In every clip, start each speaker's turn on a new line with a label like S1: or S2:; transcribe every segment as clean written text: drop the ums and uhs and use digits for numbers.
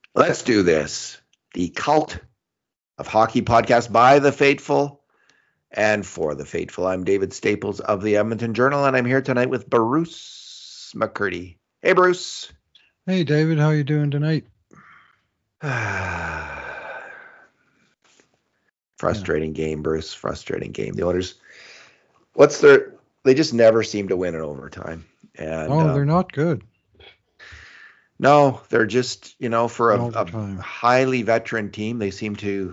S1: Let's do this. The Cult of Hockey podcast by the faithful and for the faithful. I'm David Staples of the Edmonton Journal, and I'm here tonight with Bruce McCurdy. Hey, Bruce.
S2: Hey, David. How you doing tonight?
S1: Frustrating game, Bruce. Frustrating game. The Oilers, they just never seem to win in overtime. And
S2: they're not good.
S1: No, they're just, for a highly veteran team, they seem to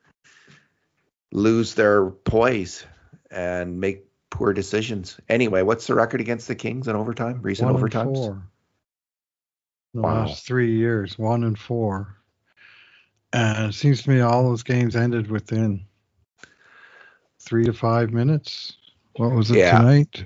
S1: lose their poise and make poor decisions. Anyway, what's the record against the Kings in overtime? Recent overtimes?
S2: 1-4. The last 3 years, 1-4. And it seems to me all those games ended within 3 to 5 minutes. What was it tonight?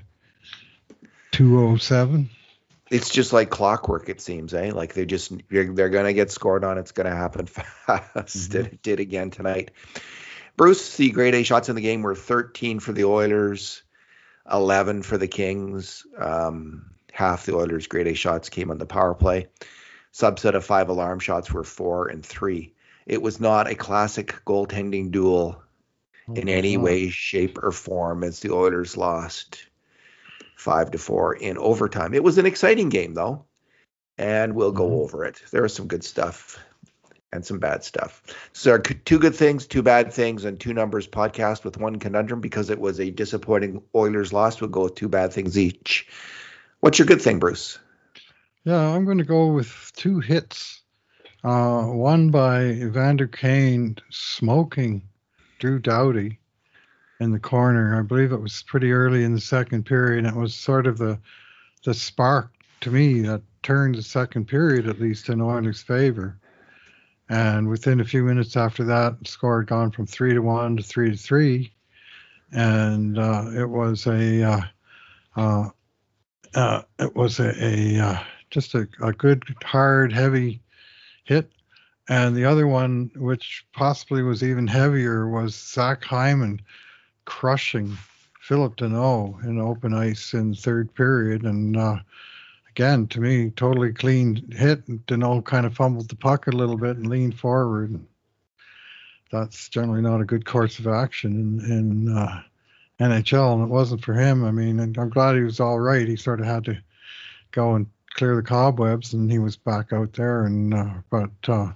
S2: 2:07.
S1: It's just like clockwork, it seems, eh? Like they're going to get scored on. It's going to happen fast. And it did again tonight. Bruce, the grade A shots in the game were 13 for the Oilers, 11 for the Kings. Half the Oilers' grade A shots came on the power play. Subset of 5 alarm shots were 4 and 3. It was not a classic goaltending duel in any way, shape, or form as the Oilers lost 5-4 in overtime. It was an exciting game, though, and we'll go over it. There was some good stuff and some bad stuff. So 2 good things, 2 bad things, and 2 numbers podcast with 1 conundrum because it was a disappointing Oilers loss. We'll go with 2 bad things each. What's your good thing, Bruce?
S2: Yeah, I'm going to go with 2 hits. One by Evander Kane smoking Drew Doughty in the corner. I believe it was pretty early in the second period. It was sort of the spark to me that turned the second period, at least in Oilers' favor. And within a few minutes after that, the score had gone from 3-1 to 3-3. And it was just a good, hard, heavy hit. And the other one, which possibly was even heavier, was Zach Hyman crushing Phillip Danault in open ice in the third period. And again, to me, totally clean hit. Danault kind of fumbled the puck a little bit and leaned forward. And that's generally not a good course of action in NHL, and it wasn't for him. I mean, I'm glad he was all right. He sort of had to go and clear the cobwebs, and he was back out there. And but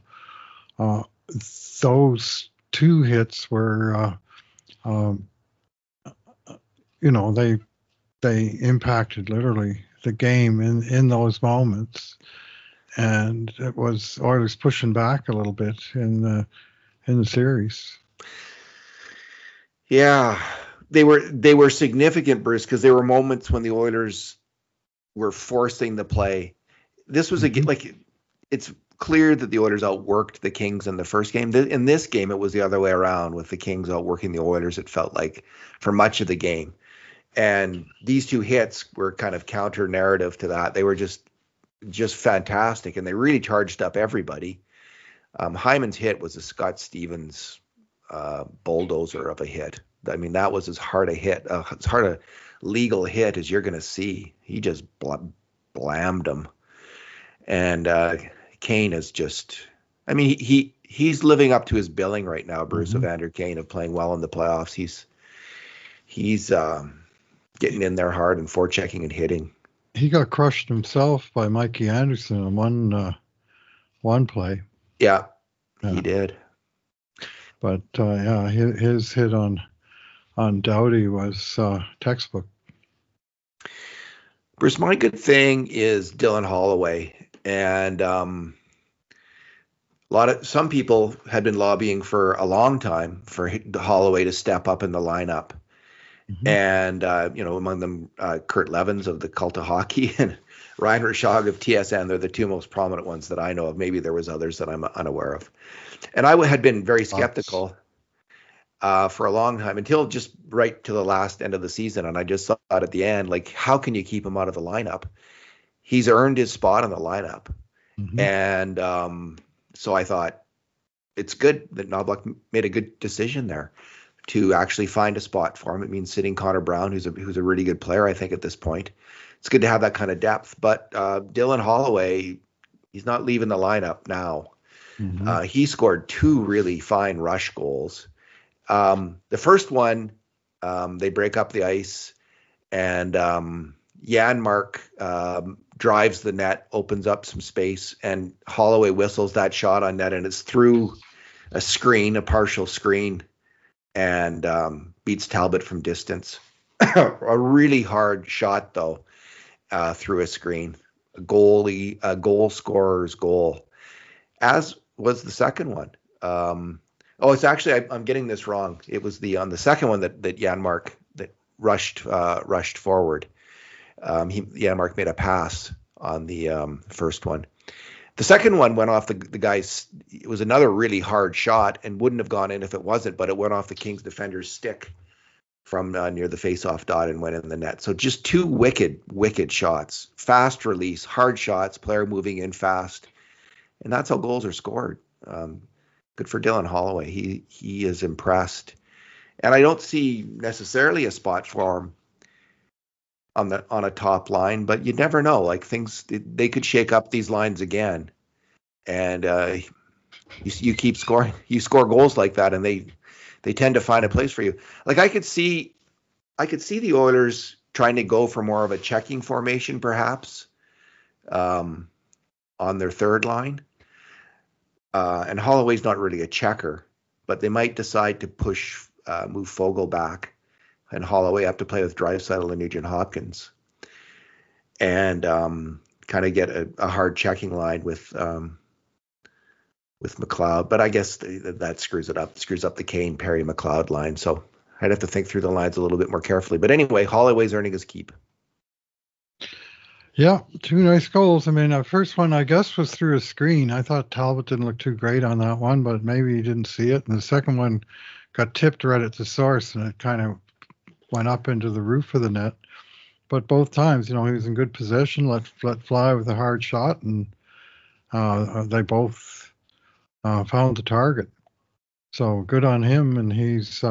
S2: those 2 hits were, they impacted literally the game in those moments, and it was Oilers pushing back a little bit in the series.
S1: Yeah, they were significant, Bruce, because there were moments when the Oilers were forcing the play. This was it's clear that the Oilers outworked the Kings in the first game. In this game, it was the other way around, with the Kings outworking the Oilers, it felt like, for much of the game. And these 2 hits were kind of counter narrative to that. They were just fantastic, and they really charged up everybody. Hyman's hit was a Scott Stevens bulldozer of a hit. I mean, that was as hard a legal hit as you're going to see. He just blammed him. And Kane is just, I mean, he's living up to his billing right now, Bruce, Evander Kane, of playing well in the playoffs. He's getting in there hard and forechecking and hitting.
S2: He got crushed himself by Mikey Anderson on one play.
S1: Yeah, he did.
S2: But his hit on Doughty was textbook.
S1: Bruce, my good thing is Dylan Holloway. And some people had been lobbying for a long time for Holloway to step up in the lineup. And, among them, Kurt Levins of the Cult of Hockey and Ryan Rishaug of TSN. They're the 2 most prominent ones that I know of. Maybe there was others that I'm unaware of. And I had been very skeptical for a long time, until just right to the last end of the season. And I just thought at the end, like, how can you keep him out of the lineup? He's earned his spot in the lineup. And so I thought it's good that Knoblauch made a good decision there to actually find a spot for him. It means sitting Connor Brown, who's a really good player, I think, at this point. It's good to have that kind of depth. But Dylan Holloway, he's not leaving the lineup now.
S2: Mm-hmm.
S1: He scored 2 really fine rush goals. The first one, they break up the ice, and Janmark drives the net, opens up some space, and Holloway whistles that shot on net, and it's through a screen, a partial screen, and beats Talbot from distance. A really hard shot, though, through a screen. A goal scorer's goal, as was the second one. It's actually, I'm getting this wrong. It was on the second one that Janmark that rushed forward. Janmark made a pass on the first one. The second one went off the guy's. It was another really hard shot and wouldn't have gone in if it wasn't, but it went off the Kings defender's stick from near the face-off dot and went in the net. So just 2 wicked shots, fast release, hard shots, player moving in fast, and that's how goals are scored. Good for Dylan Holloway. He is impressed, and I don't see necessarily a spot for him on a top line, but you never know. Like, they could shake up these lines again, and you keep scoring. You score goals like that, and they tend to find a place for you. Like, I could see the Oilers trying to go for more of a checking formation, perhaps, on their third line. And Holloway's not really a checker, but they might decide to move Fogle back and Holloway up to play with Draisaitl and Nugent Hopkins, and kind of get a hard checking line with McLeod. But I guess that screws up the Kane, Perry, McLeod line. So I'd have to think through the lines a little bit more carefully. But anyway, Holloway's earning his keep.
S2: Yeah, 2 nice goals. I mean, the first one, I guess, was through a screen. I thought Talbot didn't look too great on that one, but maybe he didn't see it. And the second one got tipped right at the source, and it kind of went up into the roof of the net. But both times, he was in good position, let fly with a hard shot, and they both found the target. So good on him, and he's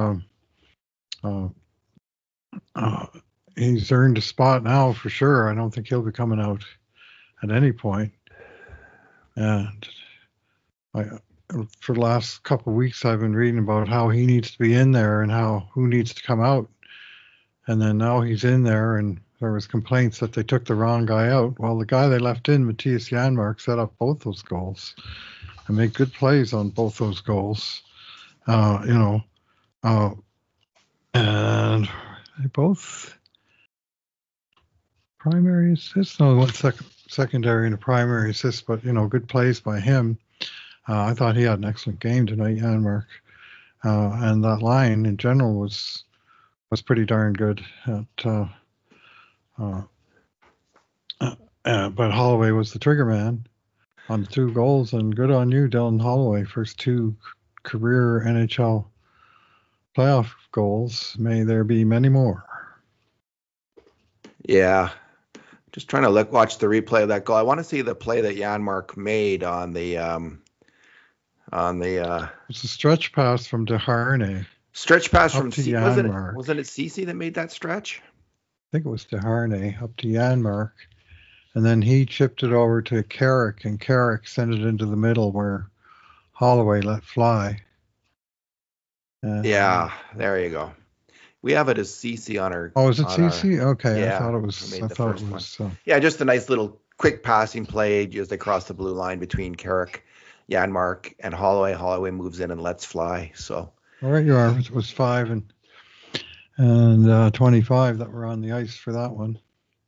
S2: earned a spot now for sure. I don't think he'll be coming out at any point. And for the last couple of weeks, I've been reading about how he needs to be in there and who needs to come out. And then now he's in there, and there was complaints that they took the wrong guy out. Well, the guy they left in, Matthias Janmark, set up both those goals and made good plays on both those goals. And they both primary assists. No, one secondary and a primary assist, but good plays by him. I thought he had an excellent game tonight, Janmark, and that line in general was pretty darn good. But Holloway was the trigger man on the 2 goals, and good on you, Dylan Holloway. First 2 career NHL playoff goals. May there be many more.
S1: Yeah. Just trying to watch the replay of that goal. I want to see the play that Janmark made on the
S2: it's a stretch pass from Desharnais.
S1: Stretch pass from
S2: Janmark.
S1: Wasn't it Ceci that made that stretch?
S2: I think it was Desharnais up to Janmark, and then he chipped it over to Carrick, and Carrick sent it into the middle where Holloway let fly.
S1: Yeah, there you go. We have it as Ceci on our.
S2: Oh, is it Ceci? Okay,
S1: yeah,
S2: I thought it was.
S1: Yeah, just a nice little quick passing play as they cross the blue line between Carrick, Janmark, and Holloway. Holloway moves in and lets fly. So.
S2: All right, you are. It was 5 and 25 that were on the ice for that one.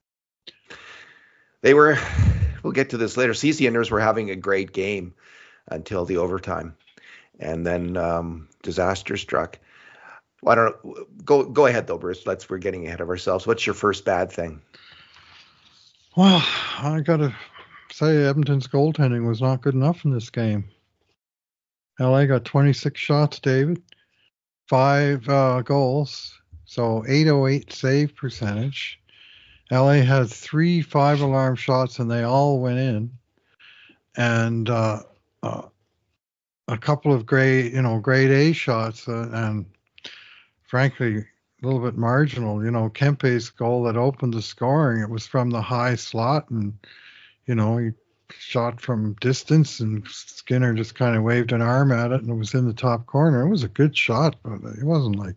S1: They were. We'll get to this later. CCNers were having a great game until the overtime, and then disaster struck. Well, I don't know. Go ahead though, Bruce. We're getting ahead of ourselves. What's your first bad thing?
S2: Well, I gotta say Edmonton's goaltending was not good enough in this game. LA got 26 shots, David, 5 goals, so 808 save percentage. LA had 3 5-alarm shots, and they all went in, and a couple of grade A shots, and frankly, a little bit marginal. Kempe's goal that opened the scoring, it was from the high slot, and he shot from distance, and Skinner just kind of waved an arm at it, and it was in the top corner. It was a good shot, but it wasn't like,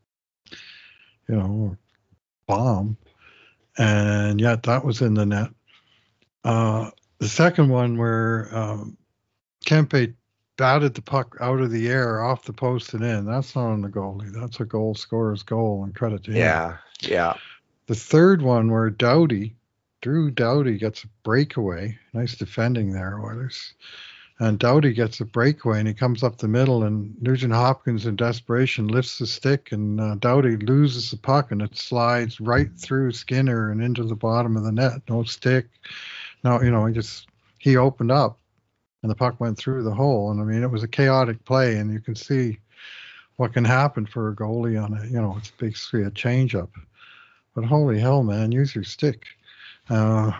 S2: a bomb. And yet that was in the net. The second one where Kempe batted the puck out of the air off the post and in. That's not on the goalie. That's a goal scorer's goal, and credit to him.
S1: Yeah.
S2: The third one where Drew Doughty gets a breakaway. Nice defending there, Oilers. And Doughty gets a breakaway, and he comes up the middle, and Nugent Hopkins in desperation lifts the stick, and Doughty loses the puck, and it slides right through Skinner and into the bottom of the net. No stick. No, he opened up, and the puck went through the hole. And I mean, it was a chaotic play, and you can see what can happen for a goalie on it. It's basically a changeup. But holy hell, man, use your stick. And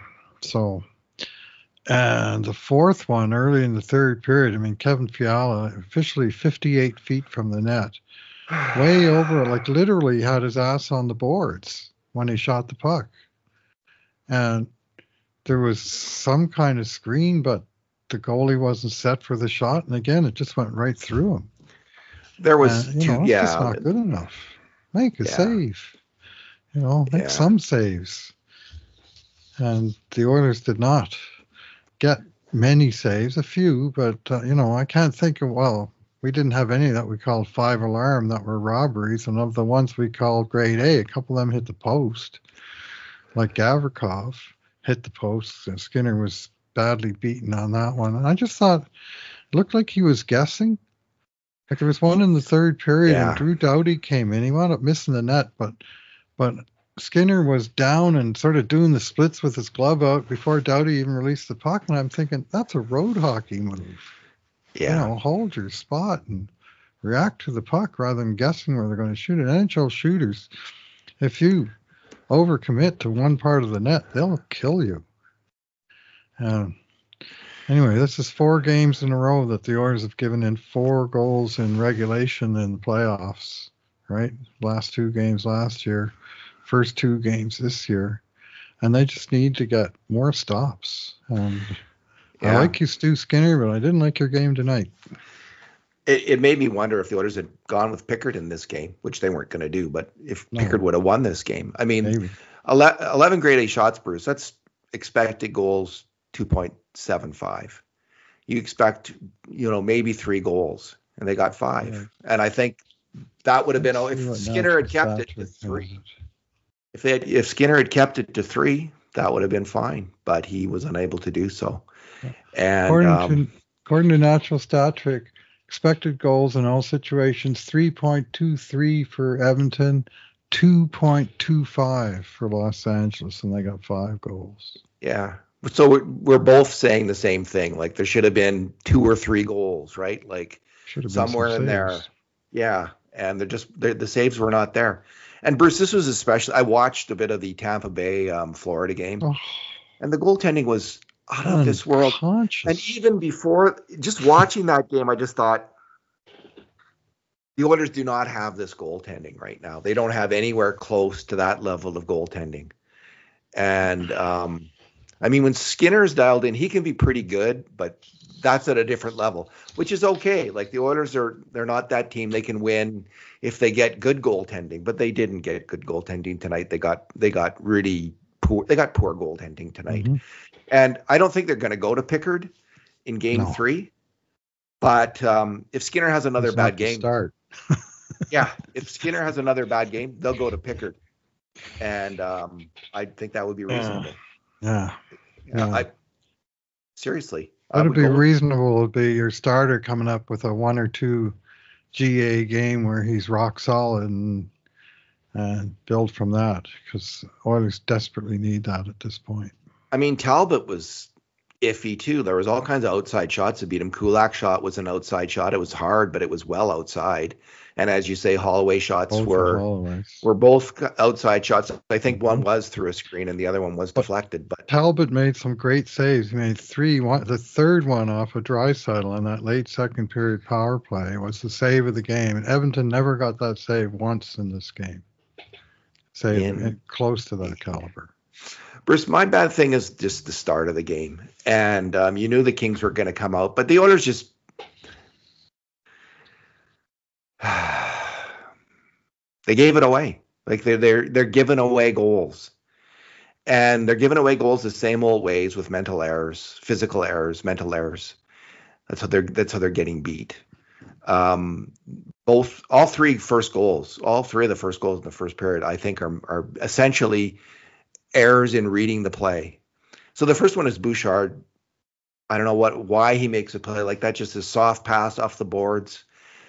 S2: the fourth one, early in the third period, I mean, Kevin Fiala, officially 58 feet from the net, way over, like literally had his ass on the boards when he shot the puck. And there was some kind of screen, but the goalie wasn't set for the shot. And again, it just went right through him.
S1: There was
S2: it's just not good enough. Make a save. Make some saves. And the Oilers did not get many saves, a few, but, I can't think of, we didn't have any that we called 5-alarm that were robberies, and of the ones we called grade A, a couple of them hit the post, like Gavrikov hit the post, and Skinner was badly beaten on that one. And I just thought, it looked like he was guessing. Like there was one in the third period, and Drew Doughty came in. He wound up missing the net, but Skinner was down and sort of doing the splits with his glove out before Doughty even released the puck. And I'm thinking, that's a road hockey move.
S1: Yeah.
S2: Hold your spot and react to the puck rather than guessing where they're going to shoot it. NHL shooters, if you overcommit to one part of the net, they'll kill you. Anyway, this is 4 games in a row that the Oilers have given in 4 goals in regulation in the playoffs, right? Last 2 games last year. First 2 games this year, and they just need to get more stops. I like you, Stu Skinner, but I didn't like your game tonight.
S1: It made me wonder if the Oilers had gone with Pickard in this game, which they weren't going to do, but if Pickard would have won this game. I mean, maybe. 11 grade A shots, Bruce, that's expected goals 2.75. You expect, maybe 3 goals, and they got 5. Yeah. And I think that would have been, if Skinner had kept it to 3. If Skinner had kept it to 3, that would have been fine, but he was unable to do so. And
S2: according to Natural Stat Trick, expected goals in all situations 3.23 for Edmonton, 2.25 for Los Angeles, and they got 5 goals.
S1: Yeah. So we're both saying the same thing. Like there should have been 2 or 3 goals, right? Like somewhere in there. Yeah. And the saves were not there. And Bruce, this was especially, I watched a bit of the Tampa Bay Florida game, and the goaltending was out of this world. And even before, just watching that game, I just thought, the Oilers do not have this goaltending right now. They don't have anywhere close to that level of goaltending. And when Skinner's dialed in, he can be pretty good, but that's at a different level, which is okay. Like the Oilers they're not that team. They can win if they get good goaltending, but they didn't get good goaltending tonight. They got really poor. They got poor goaltending tonight. Mm-hmm. And I don't think they're going to go to Pickard in game 3. But if Skinner has another bad game, if Skinner has another bad game, they'll go to Pickard. And I think that would be reasonable.
S2: Yeah.
S1: Seriously.
S2: Would it be reasonable to be your starter coming up with a 1 or 2 GA game where he's rock solid and build from that? Because Oilers desperately need that at this point.
S1: I mean, Talbot was iffy too. There was all kinds of outside shots that beat him. Kulak's shot was an outside shot. It was hard, but it was well outside. And as you say, Holloway shots were both outside shots. I think one was through a screen and the other one was deflected. But
S2: Talbot made some great saves. He made 3. The third one off of Draisaitl on that late second period power play was the save of the game. And Edmonton never got that save once in this game. Save close to that caliber.
S1: Bruce, my bad thing is just the start of the game. And you knew the Kings were going to come out, but the Oilers just they gave it away. Like they're giving away goals. And they're giving away goals the same old ways with mental errors, physical errors, mental errors. That's how they're getting beat. All three of the first goals in the first period, I think, are essentially errors in reading the play. So the first one is Bouchard. I don't know why he makes a play like that. Just a soft pass off the boards.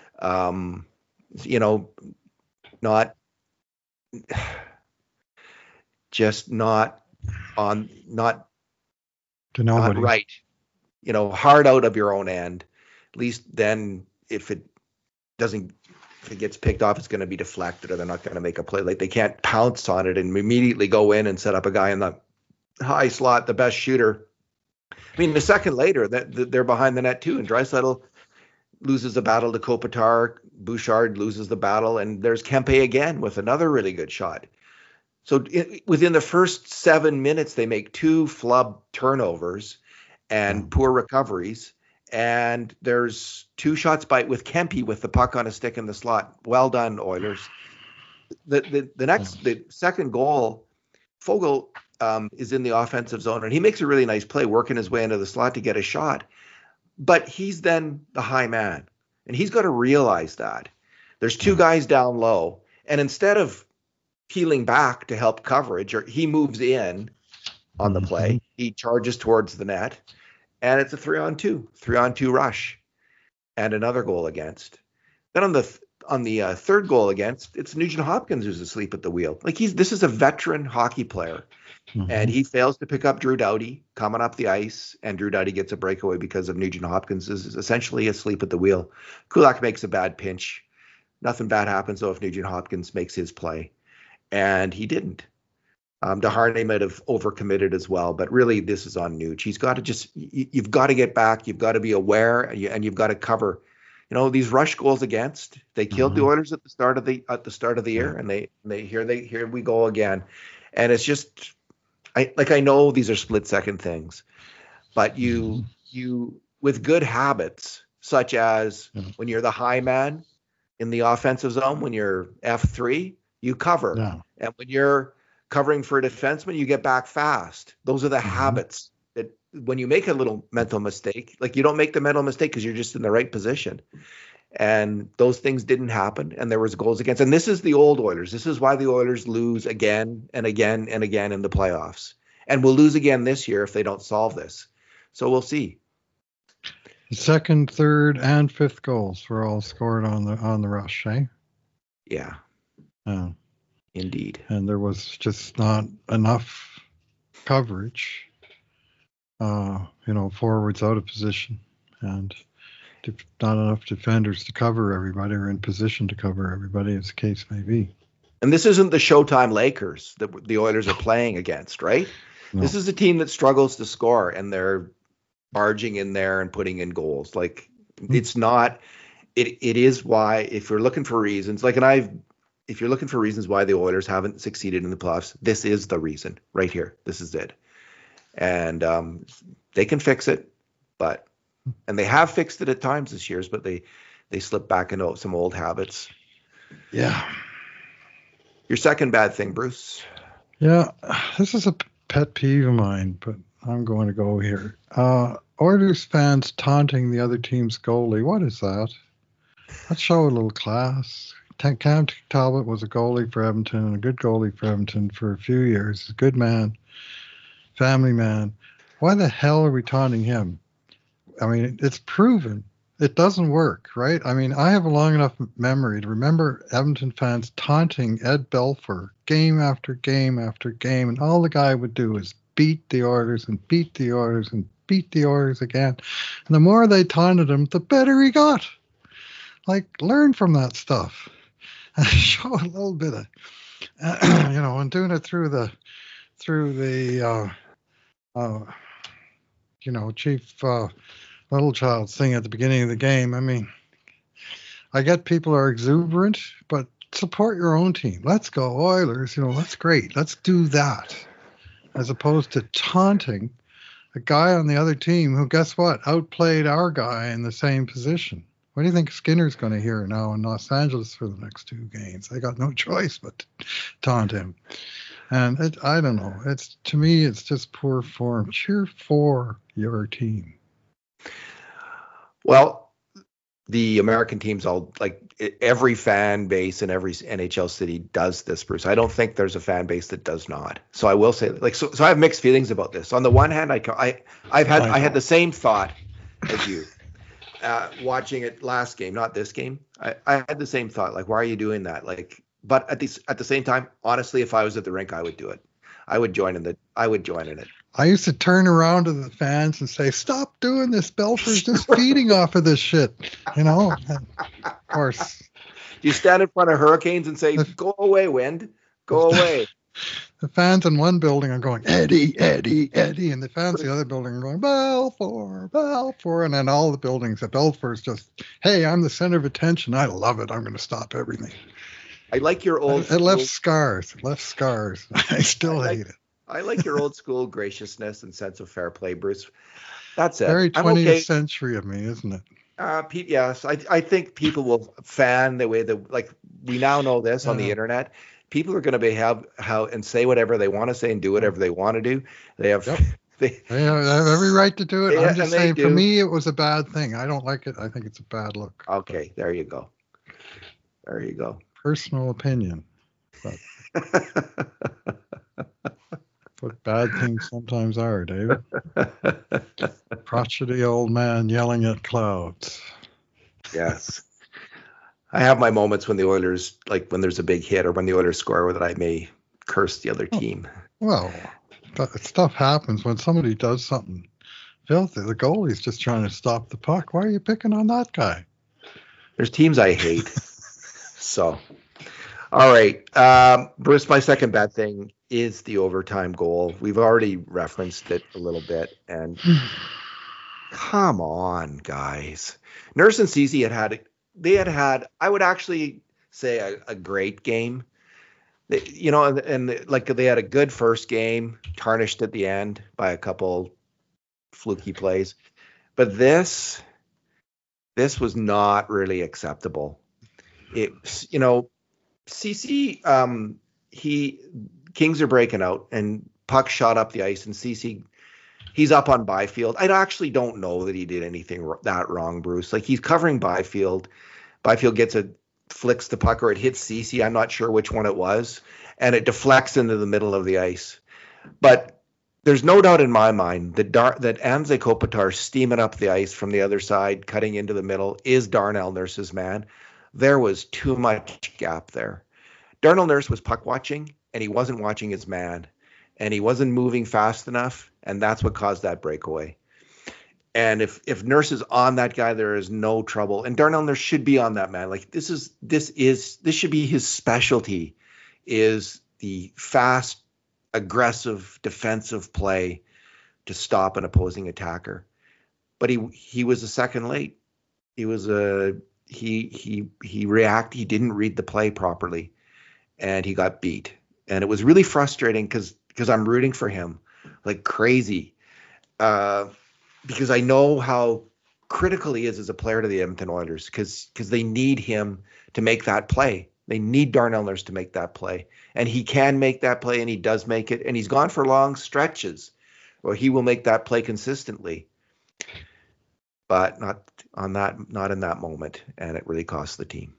S1: Not right. Hard out of your own end. At least then, if it gets picked off, it's going to be deflected, or they're not going to make a play. Like, they can't pounce on it and immediately go in and set up a guy in the high slot, the best shooter. I mean, the second later, that they're behind the net too, and Draisaitl loses the battle to Kopitar. Bouchard loses the battle, and there's Kempe again with another really good shot. So within the first 7 minutes, they make 2 flub turnovers and poor recoveries. And there's 2 shots with Kempe with the puck on a stick in the slot. Well done, Oilers. The second goal, Foegele is in the offensive zone, and he makes a really nice play, working his way into the slot to get a shot. But he's then the high man, and he's got to realize that. There's 2 guys down low, and instead of peeling back to help coverage, or he moves in on the play, he charges towards the net, and it's a 3-on-2 rush, and another goal against. Then on the third goal against, it's Nugent Hopkins who's asleep at the wheel. Like, this is a veteran hockey player, and he fails to pick up Drew Doughty coming up the ice, and Drew Doughty gets a breakaway because of Nugent Hopkins is essentially asleep at the wheel. Kulak makes a bad pinch. Nothing bad happens though if Nugent Hopkins makes his play, and he didn't. Desharnais might have overcommitted as well, but really this is on Nuge. He's got to you've got to get back. You've got to be aware, and you've got to cover. These rush goals against, they killed the Oilers at the start of the year, and here we go again. And it's just, I know these are split second things, but you with good habits, such as when you're the high man in the offensive zone, when you're F3, you cover, and when you're covering for a defenseman, you get back fast. Those are the habits that when you make a little mental mistake, like, you don't make the mental mistake because you're just in the right position. And those things didn't happen, and there was goals against. And this is the old Oilers. This is why the Oilers lose again and again and again in the playoffs, and will lose again this year if they don't solve this. So we'll see.
S2: The second, third, and fifth goals were all scored on the rush, eh?
S1: Yeah. Indeed. And
S2: there was just not enough coverage, forwards out of position, and not enough defenders to cover everybody, or in position to cover everybody, as the case may be.
S1: And this isn't the Showtime Lakers that the Oilers are playing against, right? No. This is a team that struggles to score, and they're barging in there and putting in goals. Like, it's not. It is why, if you're looking for reasons, if you're looking for reasons why the Oilers haven't succeeded in the playoffs, this is the reason right here. This is it. And they can fix it, and they have fixed it at times this year, but they slip back into some old habits.
S2: Yeah.
S1: Your second bad thing, Bruce?
S2: Yeah, this is a pet peeve of mine, but I'm going to go here. Oilers fans taunting the other team's goalie. What is that? Let's show a little class. Cam Talbot was a goalie for Edmonton, and a good goalie for Edmonton for a few years. He's a good man, family man. Why the hell are we taunting him? I mean, it's proven it doesn't work, right? I mean, I have a long enough memory to remember Edmonton fans taunting Ed Belfour game after game after game, and all the guy would do is beat the Oilers and beat the Oilers and beat the Oilers again. And the more they taunted him, the better he got. Like, learn from that stuff. Show a little bit of, and doing it through the Chief Littlechild thing at the beginning of the game. I mean, I get people are exuberant, but support your own team. Let's go Oilers. That's great. Let's do that. as opposed to taunting a guy on the other team who, guess what, outplayed our guy in the same position. What do you think Skinner's going to hear now in Los Angeles for the next 2 games? They got no choice but to taunt him. And I don't know. To me, it's just poor form. Cheer for your team.
S1: Well, the American teams all every fan base in every NHL city does this, Bruce. I don't think there's a fan base that does not. So I will say, so I have mixed feelings about this. On the one hand, I had the same thought as you watching it last game, not this game. I had the same thought. Like, why are you doing that? But at the same time, honestly, if I was at the rink, I would do it. I would join in it.
S2: I used to turn around to the fans and say, "Stop doing this. Belfour's just feeding off of this shit." And of course.
S1: You stand in front of Hurricanes and say, "Go away, wind. Go away."
S2: The fans in one building are going, "Eddie, Eddie, Eddie," and the fans in the other building are going, "Belfour, Belfour," and then all the buildings at Belfour's just, "Hey, I'm the center of attention. I love it. I'm going to stop everything."
S1: I like your old.
S2: It left scars. I still hate it.
S1: I like your old school graciousness and sense of fair play, Bruce. That's it.
S2: Very 20th century of me, isn't it?
S1: Yes, I think people will fan the way that, we now know this on the internet. People are going to behave and say whatever they want to say and do whatever they want to do. They have they
S2: have every right to do it. I'm just saying, for me, it was a bad thing. I don't like it. I think it's a bad look.
S1: Okay, there you go.
S2: Personal opinion. But what bad things sometimes are, David. Crotchety old man yelling at clouds.
S1: Yes. I have my moments when the Oilers, when there's a big hit or when the Oilers score, that I may curse the other team.
S2: Well, stuff happens when somebody does something filthy. The goalie's just trying to stop the puck. Why are you picking on that guy?
S1: There's teams I hate. So, all right. Bruce, my second bad thing is the overtime goal. We've already referenced it a little bit. And come on, guys. Nurse and Ceci had, I would actually say, a great game. They had a good first game, tarnished at the end by a couple fluky plays. But this was not really acceptable. Ceci, Kings are breaking out and puck shot up the ice, and Ceci, he's up on Byfield. I actually don't know that he did anything that wrong, Bruce. He's covering Byfield. Byfield flicks the puck, or it hits Ceci. I'm not sure which one it was, and it deflects into the middle of the ice. But there's no doubt in my mind that Anze Kopitar steaming up the ice from the other side, cutting into the middle, is Darnell Nurse's man. There was too much gap there. Darnell Nurse was puck watching, and he wasn't watching his man, and he wasn't moving fast enough, and that's what caused that breakaway. And if Nurse is on that guy, there is no trouble. And Darnell Nurse should be on that man. This should be his specialty, is the fast, aggressive, defensive play to stop an opposing attacker. But he was a second late. He was he didn't read the play properly, and he got beat. And it was really frustrating because I'm rooting for him like crazy, because I know how critical he is as a player to the Edmonton Oilers, because they need him to make that play. They need Darnell Nurse to make that play, and he can make that play, and he does make it, and he's gone for long stretches where he will make that play consistently, but not in that moment, and it really cost the team.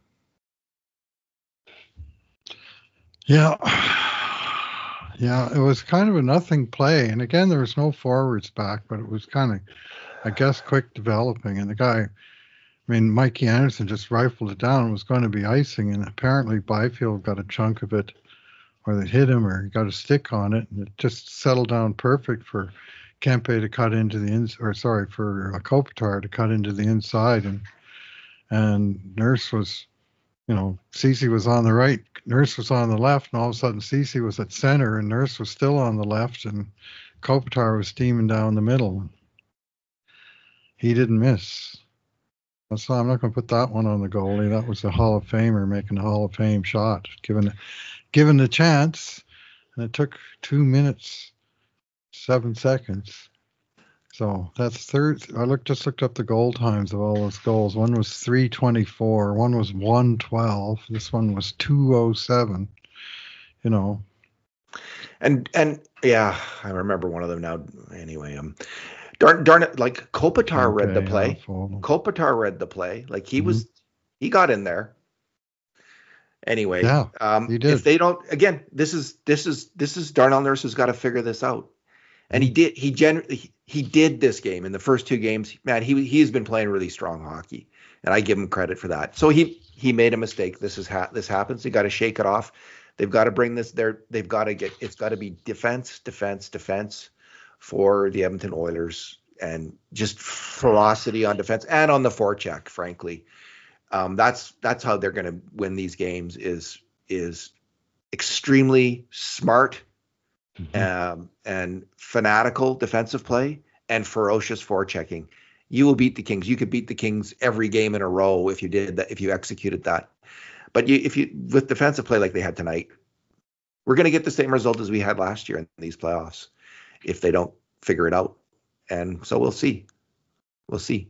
S2: Yeah, it was kind of a nothing play. And again, there was no forwards back, but it was kind of, I guess, quick developing. And the guy, Mikey Anderson just rifled it down. It was going to be icing. And apparently Byfield got a chunk of it, or they hit him, or he got a stick on it. And it just settled down perfect for Kempe to cut into for Kopitar to cut into the inside. And Nurse was, Ceci was on the right, Nurse was on the left, and all of a sudden Ceci was at center, and Nurse was still on the left, and Kopitar was steaming down the middle. He didn't miss. So I'm not going to put that one on the goalie. That was a Hall of Famer making a Hall of Fame shot, given the chance, and it took 2 minutes 7 seconds. So that's third. Just looked up the goal times of all those goals. One was 3:24. One was 1:12. This one was 2:07. You know.
S1: And yeah, I remember one of them now. Anyway, darn it, like Kopitar read the play. Kopitar read the play. Like he got in there. Anyway,
S2: yeah, he did.
S1: If they don't, again, this is Darnell Nurse has got to figure this out. And he did. He did this game in the first 2 games. Man, he has been playing really strong hockey, and I give him credit for that. So he made a mistake. This happens. They got to shake it off. They've got to bring this there. They've got to get. It's got to be defense for the Edmonton Oilers, and just ferocity on defense and on the forecheck. Frankly, that's how they're going to win these games. Is extremely smart. And fanatical defensive play and ferocious forechecking. You will beat the Kings. You could beat the Kings every game in a row if you did that, if you executed that. But if you with defensive play like they had tonight, we're going to get the same result as we had last year in these playoffs if they don't figure it out. And so we'll see. We'll see.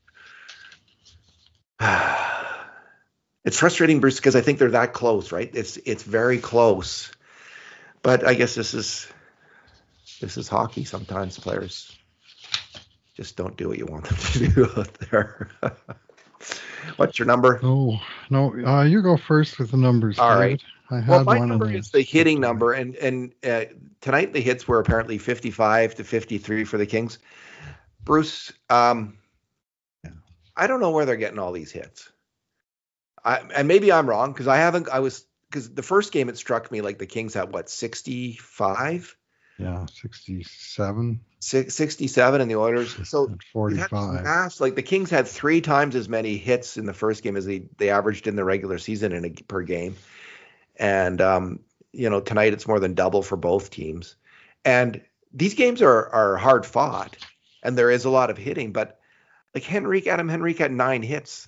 S1: It's frustrating, Bruce, because I think they're that close, right? It's very close. But I guess this is hockey. Sometimes players just don't do what you want them to do out there. What's your number?
S2: No. You go first with the numbers.
S1: All
S2: David.
S1: right. Well, my number is the hitting number, and tonight the hits were apparently 55 to 53 for the Kings. Bruce, I don't know where they're getting all these hits. And maybe I'm wrong because the first game it struck me like the Kings had 65?
S2: Yeah, 67.
S1: 67 and the Oilers. So
S2: 45.
S1: Like the Kings had 3 times as many hits in the first game as they averaged in the regular season per game. And tonight it's more than double for both teams. And these games are hard fought and there is a lot of hitting, but like Adam Henrique had 9 hits.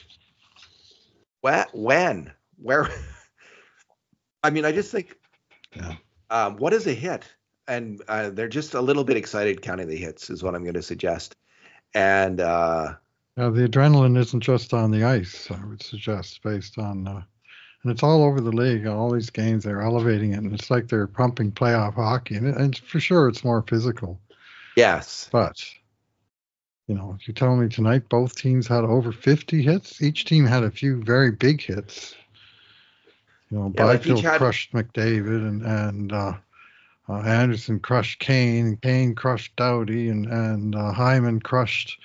S1: When? Where? I mean, I just think, what is a hit? And they're just a little bit excited counting the hits is what I'm going to suggest. And
S2: the adrenaline isn't just on the ice, I would suggest, based on, and it's all over the league. All these games, they're elevating it, and it's like they're pumping playoff hockey. And for sure, it's more physical.
S1: Yes.
S2: But, if you tell me tonight both teams had over 50 hits, each team had a few very big hits. Byfield crushed McDavid, and Anderson crushed Kane, and Kane crushed Doughty, and Hyman crushed.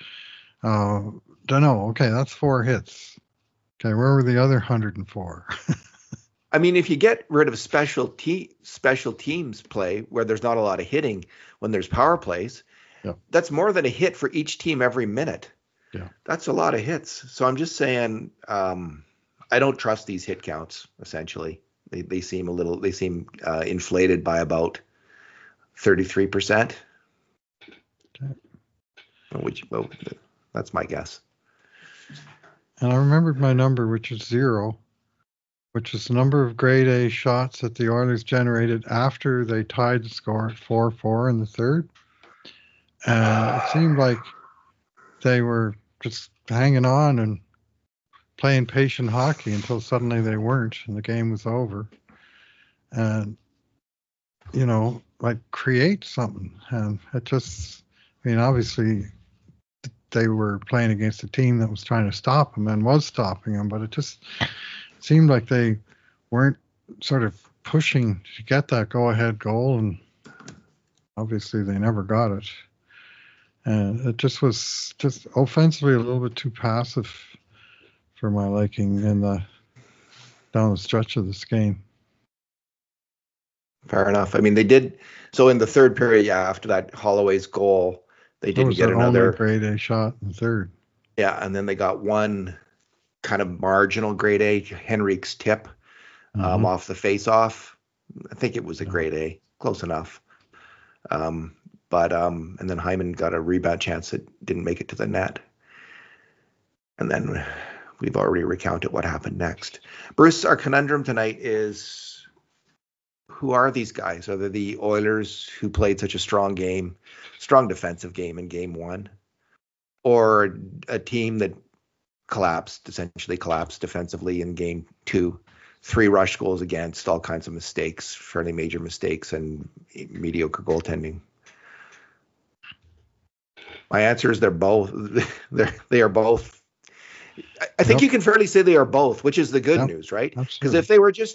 S2: Okay, that's 4 hits. Okay, where were the other 104?
S1: I mean, if you get rid of special teams play where there's not a lot of hitting when there's power plays, that's more than a hit for each team every minute.
S2: Yeah,
S1: that's a lot of hits. So I'm just saying. I don't trust these hit counts. Essentially, they seem inflated by about 33%.
S2: Okay.
S1: That's my guess.
S2: And I remembered my number, which is 0, which is the number of grade A shots that the Oilers generated after they tied the score at 4-4 in the third. It seemed like they were just hanging on and playing patient hockey until suddenly they weren't and the game was over. And, create something. And it just, obviously they were playing against a team that was trying to stop them and was stopping them, but it just seemed like they weren't sort of pushing to get that go-ahead goal, and obviously they never got it. And it just was just offensively a little bit too passive for my liking down the stretch of this game.
S1: Fair enough. I mean, they did. So in the third period, after that Holloway's goal, they didn't get another
S2: grade A shot in the third.
S1: Yeah, and then they got one kind of marginal grade A, Henrique's tip off the face-off. I think it was a grade A, close enough. And then Hyman got a rebound chance that didn't make it to the net. And then we've already recounted what happened next. Bruce, our conundrum tonight is who are these guys? Are they the Oilers who played such a strong defensive game in game one, or a team that essentially collapsed defensively in game two? 3 rush goals against, all kinds of mistakes, fairly major mistakes, and mediocre goaltending. My answer is they're both. They are both. I think you can fairly say they are both, which is the good news, right? Because if they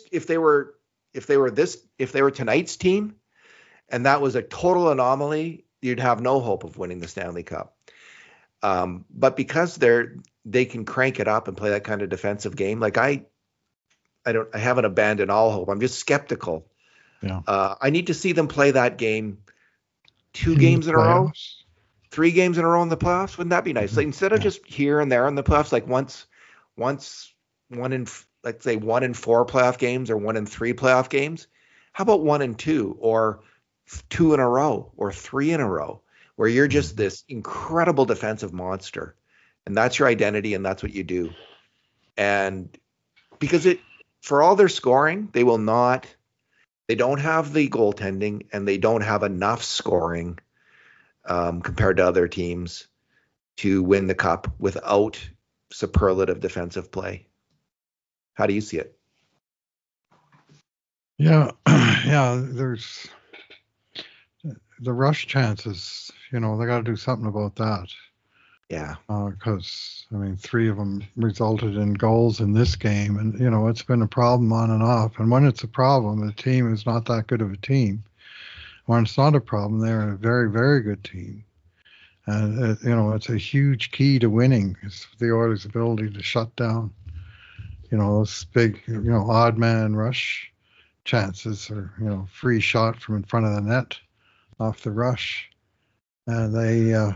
S1: were tonight's team, and that was a total anomaly, you'd have no hope of winning the Stanley Cup. But because they can crank it up and play that kind of defensive game, like I haven't abandoned all hope. I'm just skeptical.
S2: Yeah.
S1: I need to see them play that game 2 games in a row, 3 games in a row in the playoffs. Wouldn't that be nice? Like, instead of just here and there in the playoffs, like once 1 in, let's say 1 in 4 playoff games or 1 in 3 playoff games. How about 1 in 2 or 2 in a row or 3 in a row, where you're just this incredible defensive monster, and that's your identity and that's what you do. And because for all their scoring, they don't have the goaltending, and they don't have enough scoring compared to other teams to win the cup without superlative defensive play. How do you see it?
S2: Yeah, there's the rush chances. They got to do something about that.
S1: Yeah.
S2: Because 3 of them resulted in goals in this game, and it's been a problem on and off. And when it's a problem, the team is not that good of a team. When it's not a problem, they're a very, very good team. And it's a huge key to winning is the Oilers' ability to shut down, those big, odd man rush chances, or free shot from in front of the net off the rush, and they.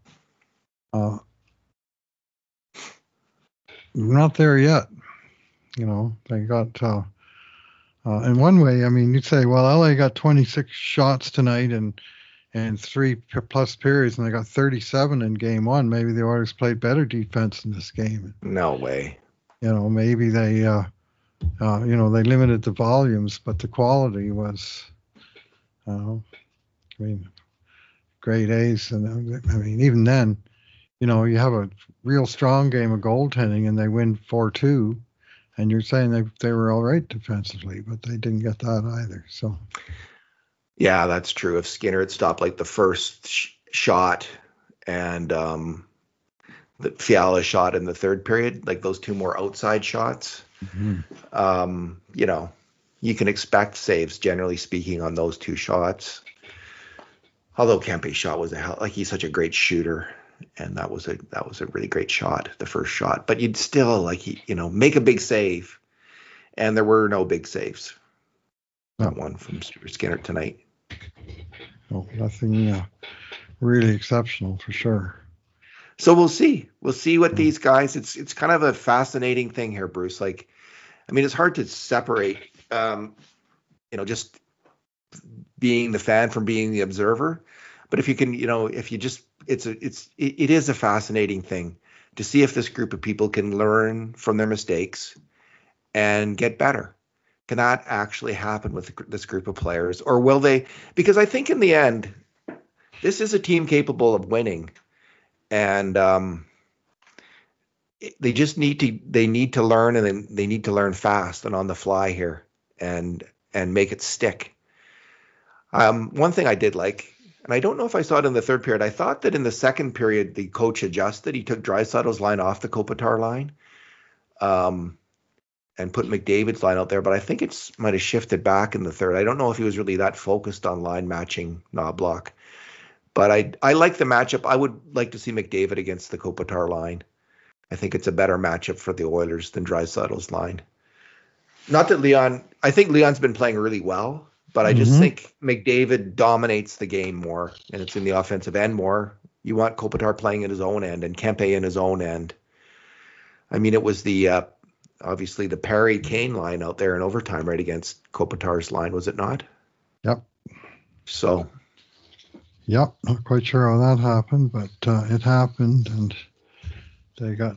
S2: Not there yet. They got, in one way, you'd say, well, LA got 26 shots tonight and 3 plus periods, and they got 37 in game one. Maybe the Oilers played better defense in this game.
S1: No way.
S2: Maybe they, they limited the volumes, but the quality was, grade A's. And even then, you have a real strong game of goaltending and they win 4-2, and you're saying they were all right defensively, but they didn't get that either. So,
S1: yeah, that's true. If Skinner had stopped like the first shot and the Fiala shot in the third period, like those 2 more outside shots, you can expect saves, generally speaking, on those 2 shots. Although Kempe's shot was he's such a great shooter. And that was a really great shot, the first shot. But you'd still make a big save, and there were no big saves. Not one from Stuart Skinner tonight.
S2: Oh, nothing really exceptional for sure.
S1: So we'll see. We'll see what these guys. It's kind of a fascinating thing here, Bruce. Like, it's hard to separate, just being the fan from being the observer. But if you can, if you just. It is a fascinating thing to see if this group of people can learn from their mistakes and get better. Can that actually happen with this group of players, or will they? Because I think in the end, this is a team capable of winning, and they just need to learn, and then they need to learn fast and on the fly here, and make it stick. One thing I did like. And I don't know if I saw it in the third period. I thought that in the second period, the coach adjusted. He took Draisaitl's line off the Kopitar line and put McDavid's line out there. But I think it might have shifted back in the third. I don't know if he was really that focused on line matching Knoblauch. But I like the matchup. I would like to see McDavid against the Kopitar line. I think it's a better matchup for the Oilers than Draisaitl's line. Not that Leon – I think Leon's been playing really well. But I just think McDavid dominates the game more, and it's in the offensive end more. You want Kopitar playing in his own end and Kempe in his own end. It was the obviously the Perry-Kane line out there in overtime right against Kopitar's line, was it not?
S2: Yep.
S1: So.
S2: Yep, not quite sure how that happened, but it happened, and they got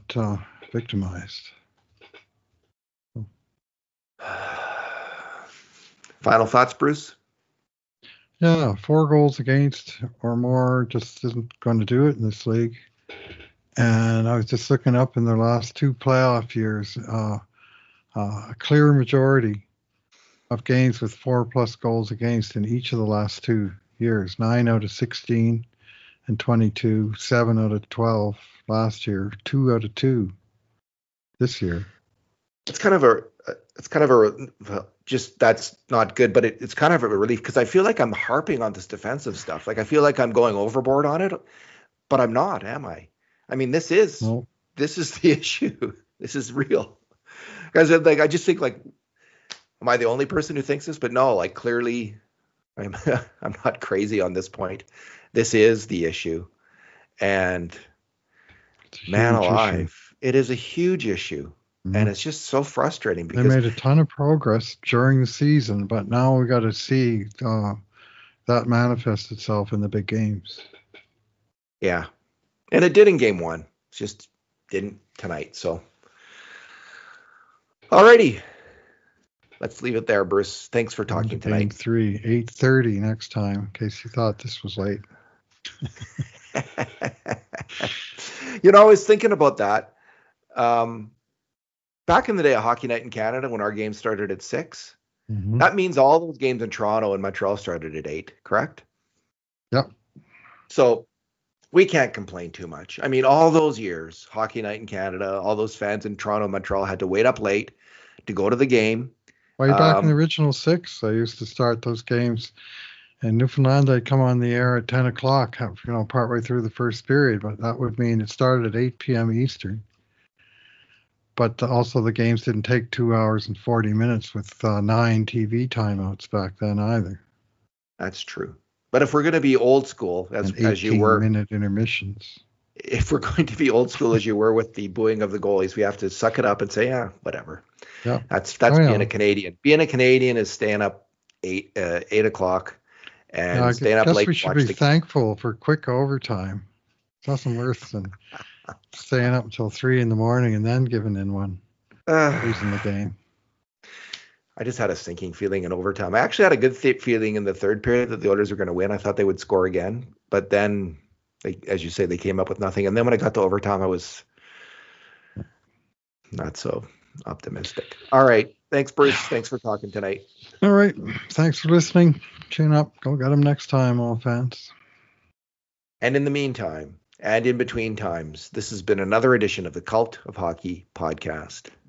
S2: victimized.
S1: Final thoughts, Bruce?
S2: Yeah, 4 goals against or more just isn't going to do it in this league. And I was just looking up in their last 2 playoff years, a clear majority of games with 4+ goals against in each of the last 2 years. 9 out of 16 and 22, 7 out of 12 last year, 2 out of 2 this year.
S1: It's kind of just that's not good, but it's kind of a relief because I feel like I'm harping on this defensive stuff. Like I feel like I'm going overboard on it, but I'm not, am I? I mean, this is the issue. This is real. Guys, like I just think like, am I the only person who thinks this? But no, like clearly, I'm I'm not crazy on this point. This is the issue, and man alive, it is a huge issue. And it's just so frustrating because
S2: they made a ton of progress during the season, but now we got to see that manifest itself in the big games.
S1: Yeah, and it did in game 1. It just didn't tonight. So, alrighty, let's leave it there, Bruce. Thanks for talking tonight.
S2: Game 3, 8:30 next time, in case you thought this was late.
S1: You know, I was thinking about that. Back in the day of Hockey Night in Canada, when our game started at 6, that means all those games in Toronto and Montreal started at 8, correct?
S2: Yep.
S1: So we can't complain too much. I mean, all those years, Hockey Night in Canada, all those fans in Toronto and Montreal had to wait up late to go to the game.
S2: Way back in the original 6, I used to start those games. In Newfoundland, I'd come on the air at 10 o'clock, partway through the first period, but that would mean it started at 8 p.m. Eastern. But also the games didn't take 2 hours and 40 minutes with 9 TV timeouts back then either.
S1: That's true. But if we're going to be old school, as you were,
S2: 18-minute intermissions.
S1: If we're going to be old school as you were with the booing of the goalies, we have to suck it up and say, yeah, whatever.
S2: Yeah,
S1: that's being a Canadian. Being a Canadian is staying up 8 o'clock and staying up late.
S2: I guess we should be thankful for quick overtime. It's nothing worse than staying up until 3 a.m. and then giving in one, losing the game.
S1: I just had a sinking feeling in overtime. I actually had a good feeling in the third period that the Oilers were going to win. I thought they would score again, but then, as you say, they came up with nothing. And then when I got to overtime, I was not so optimistic. All right. Thanks, Bruce. Thanks for talking tonight.
S2: All right. Thanks for listening. Tune up. Go get them next time, all fans.
S1: And in the meantime, and in between times, this has been another edition of the Cult of Hockey podcast.